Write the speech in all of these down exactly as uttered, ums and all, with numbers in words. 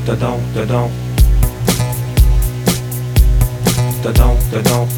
da-dum, da-dum, da-dum, da-dum,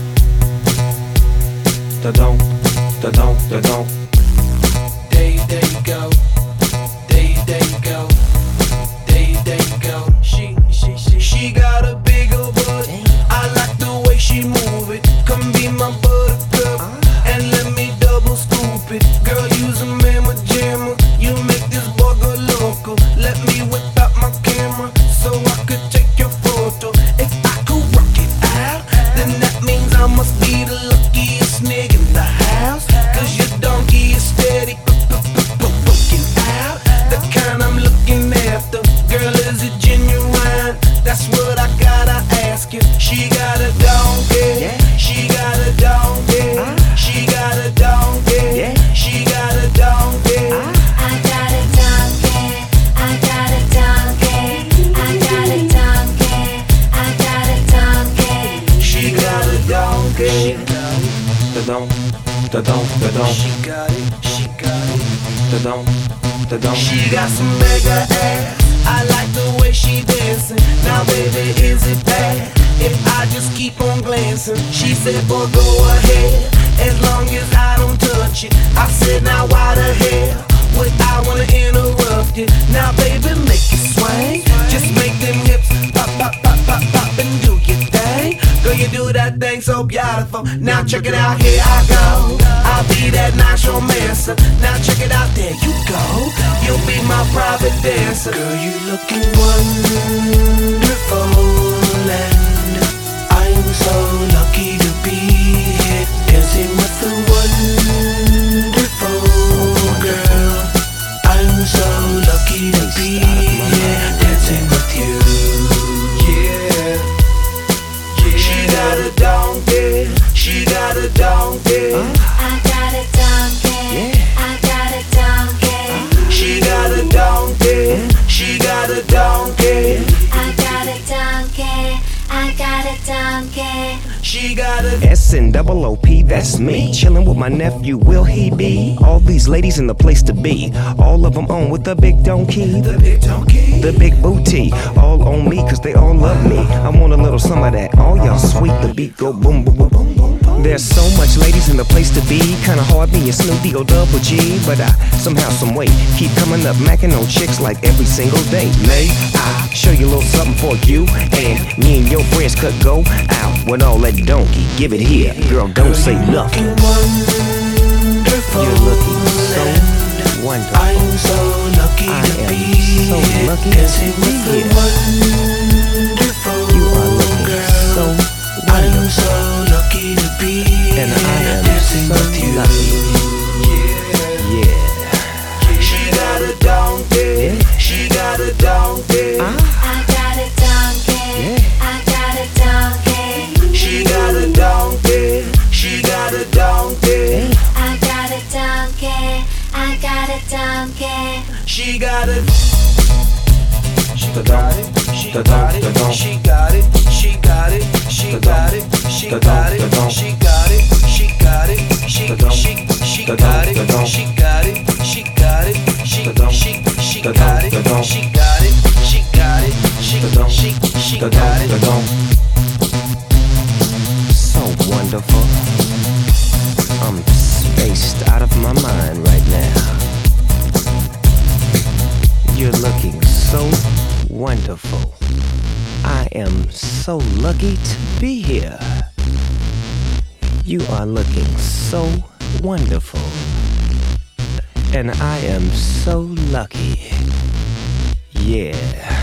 da-dum, da-dum, da-dum. There you, there you go. There you, there you go. There you, there you go. She, she, she, she got a big old butt. I like the way she move it. Come be my buttercup and let me double scoop it. Girl, use a mamma jammer. You make this boy go loco. Let me whip out my camera so I could take your photo. If I could rock it out, then that means I must be the luckiest nigga in the house. Cause your donkey is steady poking out. The kind I'm looking after. Girl, is it genuine? That's what I gotta ask you. She got a donkey. She got a donkey. She got a donkey. She got a donkey. I got a donkey. I got a donkey. I got a donkey. I got a donkey. She got a donkey. Da-dum, da-dum, da-dum, She got it. She got it. da-dum, da-dum. She got some mega ass. I like the way she dancing. Now baby, is it bad if I just keep on glancing? She said, boy, go ahead, as long as I don't touch it. I said, now why the hell would I wanna interrupt it? Now baby, make it swing. Just make them hips pop, pop, pop, pop, pop and do your thing. Girl, you do that thing so beautiful. Now check it out, here I go. I'll be that nice romancer. Now check it out, there you go. You'll be my private dancer. Girl, you looking wonderful, and I'm so lucky to be here dancing with a wonderful girl. I'm so lucky to be here dancing with you. Yeah. She got a donkey. She got a donkey. I got a donkey. I got a donkey. She got a donkey. She got a donkey. I got a donkey. I got a donkey. She got a S N double O P, that's me. Chillin' with my nephew, will he be? All these ladies in the place to be. All of them on with the big donkey. the big donkey. The big booty. All on me, cause they all love me. I want a little some of that. All y'all sweet, the beat go boom, boom, boom, boom, boom. There's so much ladies in the place to be. Kinda hard being Snoopy or Double G. But I, somehow, some way, keep coming up, macking on chicks like every single day. May I show you a little something for you? And me and your friends could go out with all that donkey. Give it here, girl, don't say nothing. Wonderful. You're looking so wonderful. I'm so lucky I to am be so here lucky to dancing be with a here. wonderful You are looking girl. so I'm wonderful. so lucky to be here And I am dancing so with you. lucky. Yeah. Yeah. She got a donkey. Yeah. She got a donkey. I got a donkey. I got a donkey. She got a donkey. She got a donkey. I got a donkey. I got a donkey. She got it. She Da-dum, got it. She da-dum, got it. da-dum. She got it. She got it. She Da-dum, got it. She da-dum, got it. da-dum. She got it. She got it. She Da-dum, she she da-dum, got it. da-dum. She got it. She got it. She Da-dum, she she da-dum, got it. da-dum. She got it. She got it. She Da-dum, she she da-dum, got it. da-dum. So wonderful. I'm spaced out of my mind right now. You're looking so wonderful. I am so lucky to be here. You are looking so wonderful. And I am so lucky. Yeah.